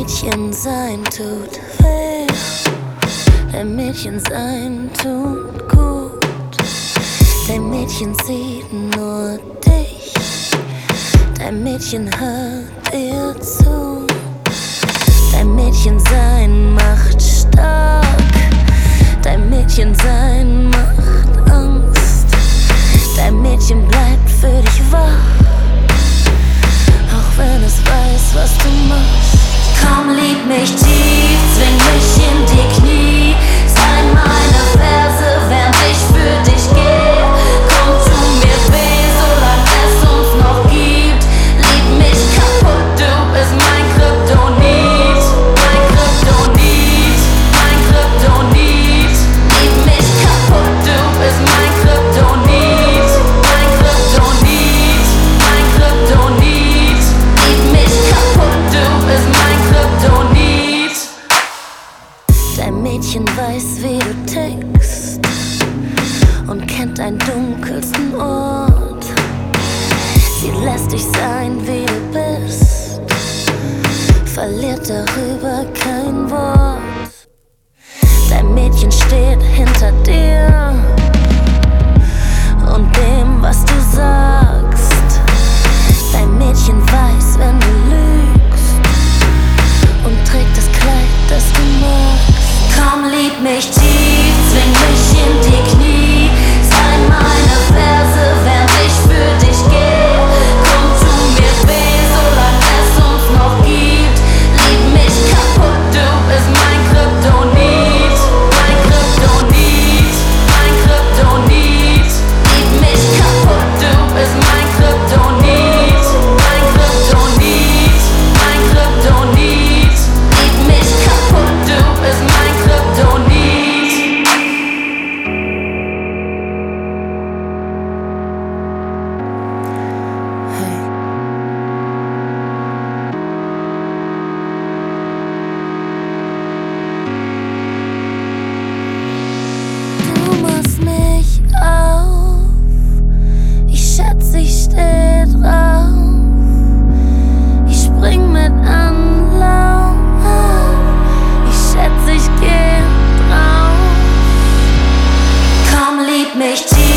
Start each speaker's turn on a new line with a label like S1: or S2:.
S1: Mädchen sein tut weh, dein Mädchen sein tut gut. Dein Mädchen sieht nur dich, dein Mädchen hört dir zu. Dein Mädchen sein macht stark, dein Mädchen sein macht Angst. Dein Mädchen bleibt für dich wach, auch wenn es weiß, was du machst. Komm, lieb mich tief, zwing mich in die Knie. Sei meine Ferse, während ich für dich gehe. Komm, tu mir weh, solange es uns noch gibt. Lieb mich kaputt, du bist mein Kryptonit. Mein Kryptonit, mein Kryptonit. Lieb mich kaputt, du bist mein Kryptonit. Mein Kryptonit, mein Kryptonit. Lieb mich kaputt, du bist mein Kryptonit. Dein Mädchen weiß, wie du tickst und kennt deinen dunkelsten Ort. Sie lässt dich sein, wie du bist, verliert darüber kein Wort. Dein Mädchen steht hinter dir und dem, was du sagst. Dein Mädchen weiß, wenn du lügst, und trägt das Kleid, das du magst. Komm, lieb mich tief, zwing mich in die Knie. Sei meine Ferse, während ich für dich gehe. Komm, tu mir weh, solange es uns noch gibt. Lieb mich kaputt, du bist mein Kryptonit. Mein Kryptonit, mein Kryptonit. Lieb mich kaputt, du bist mein Kryptonit. Mein Kryptonit, mein Kryptonit. Lieb mich kaputt, du bist mein Kryptonit. Hey. Du machst mich auf, ich schätze, ich steh drauf. Ich spring mit Anlauf, ich schätze, ich geh drauf. Komm, lieb mich tief.